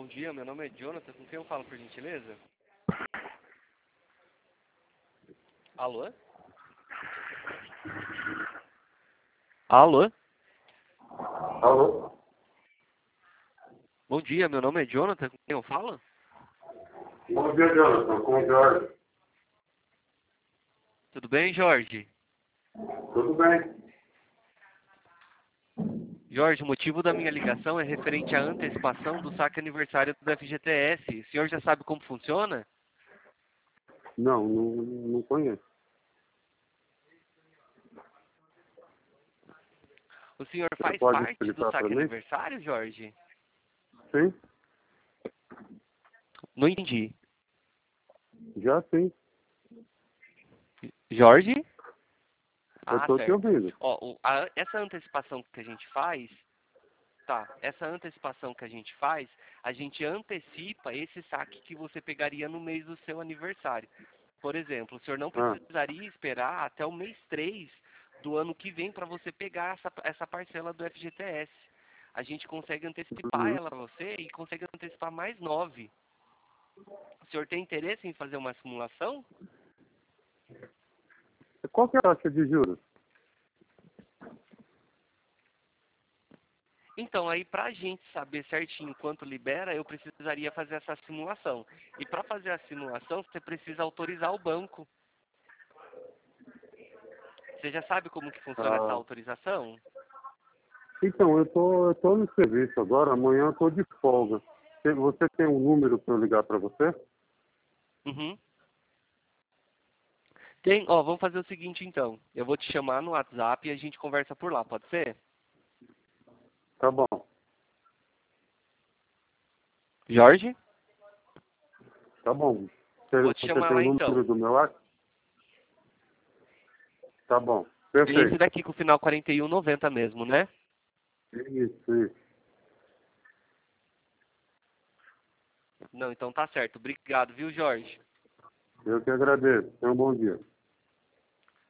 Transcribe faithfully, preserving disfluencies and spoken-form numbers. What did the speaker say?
Bom dia, meu nome é Jonathan, com quem eu falo, por gentileza? Alô? Alô? Alô? Bom dia, meu nome é Jonathan, com quem eu falo? Bom dia, Jonathan. Com o Jorge. Tudo bem, Jorge? Tudo bem? Jorge, o motivo da minha ligação é referente à antecipação do saque aniversário do F G T S. O senhor já sabe como funciona? Não, não, não conheço. O senhor Você faz pode parte do explicar para saque mim? aniversário, Jorge? Sim? Não entendi. Já sim. Jorge? Eu Ah, estou te certo. ouvindo. Ó, o- a- essa antecipação que a gente faz, tá, essa antecipação que a gente faz, a gente antecipa esse saque que você pegaria no mês do seu aniversário. Por exemplo, o senhor não Ah, precisaria esperar até o mês três do ano que vem para você pegar essa, essa parcela do F G T S. A gente consegue antecipar uhum. ela para você e consegue antecipar mais nove. O senhor tem interesse em fazer uma simulação? Qual que é a taxa de juros? Então, aí para a gente saber certinho quanto libera, eu precisaria fazer essa simulação. E para fazer a simulação, você precisa autorizar o banco. Você já sabe como que funciona essa Ah, autorização? então, eu tô, eu tô no serviço agora. Amanhã eu tô de folga. Você você tem um número para eu ligar para você? Uhum. Tem, ó, vamos fazer o seguinte então. Eu vou te chamar no WhatsApp e a gente conversa por lá, pode ser? Tá bom. Jorge? Tá bom. Você, Vou te você chamar tem o lá número então. do meu WhatsApp? Tá bom. Esse Perfeito. daqui com o final quarenta e um noventa mesmo, né? Isso, isso. Não, então tá certo. Obrigado, viu, Jorge? Eu que agradeço. Tenha um bom dia.